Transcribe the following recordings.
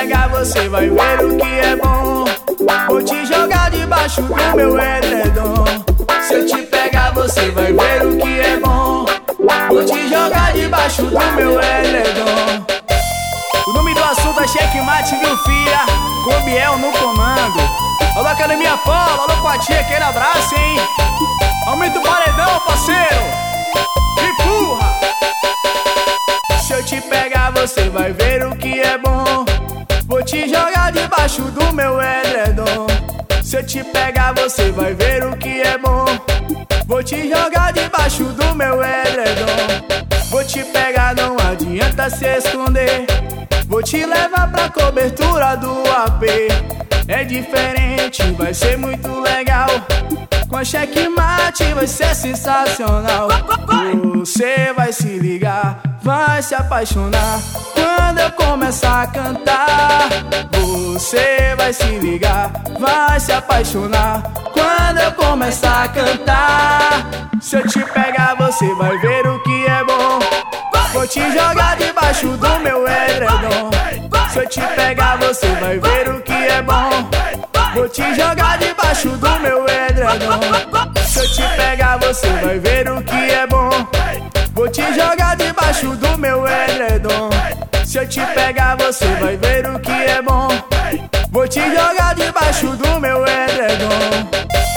pegar, você vai ver o que é bom. Vou te jogar debaixo do meu edredom. Se eu te pegar, você vai ver o que é bom. Vou te jogar debaixo do meu edredom. O nome do assunto é Checkmate, viu, filha? Com Biel no comando. Alô, Academia Polo, alô, com a tia, aquele abraço, hein? Aumenta o paredão, parceiro. Empurra. Se eu te pegar, você vai ver o que é bom. Vou te jogar debaixo do meu edredom. Se eu te pegar, você vai ver o que é bom. Vou te jogar debaixo do meu edredom. Vou te pegar, não adianta se esconder. Vou te levar pra cobertura do AP. É diferente, vai ser muito legal. Com a Checkmate vai ser sensacional. Você vai se ligar, vai se apaixonar quando eu começar a cantar. Você vai se ligar, vai se apaixonar quando eu começar a cantar. Se eu te pegar, você vai ver o que é bom. Vou te jogar debaixo do meu edredom. Se eu te pegar, você vai ver o que é bom. Vou te jogar debaixo do meu edredom. Se eu te pegar, você vai ver o que é bom. Vou te jogar debaixo do meu edredom. Se eu te pegar, você vai ver o que é bom. Vou te jogar debaixo do meu edredom.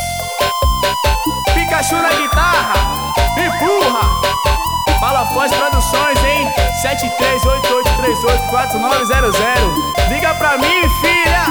Pikachu na guitarra, empurra. Fala Foz Produções, hein? 7388384900. Liga pra mim, filha.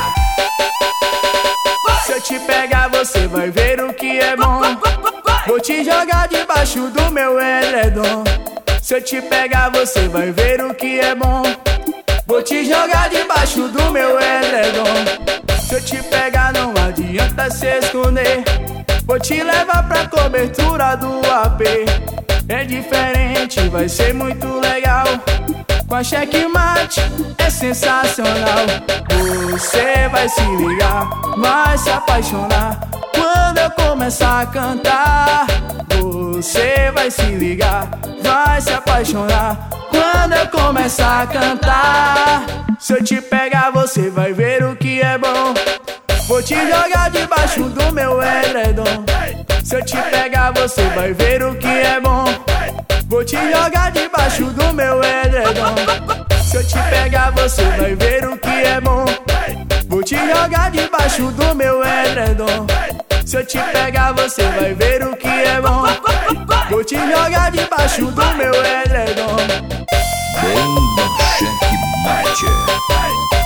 Se eu te pegar, você vai ver o que é bom. Vou te jogar debaixo do meu edredom. Se eu te pegar, você vai ver o que é bom. Vou te jogar debaixo do meu edredom. Se eu te pegar, não adianta se esconder. Vou te levar pra cobertura do AP. É diferente, vai ser muito legal. Com a Checkmate é sensacional. Você vai se ligar, vai se apaixonar quando eu começar a cantar. Você vai se ligar, vai se apaixonar quando eu começar a cantar. Se eu te pegar, você vai ver o que é bom. Vou te jogar debaixo do meu edredom. Se eu te pegar, você vai ver o que é bom. Vou te jogar debaixo do meu edredom. Se eu te pegar, você vai ver o que é bom. Vou te jogar debaixo do meu edredom. Se eu te pegar, você vai ver o que é bom. Vou te jogar debaixo do meu edredom. Banda Checkmate.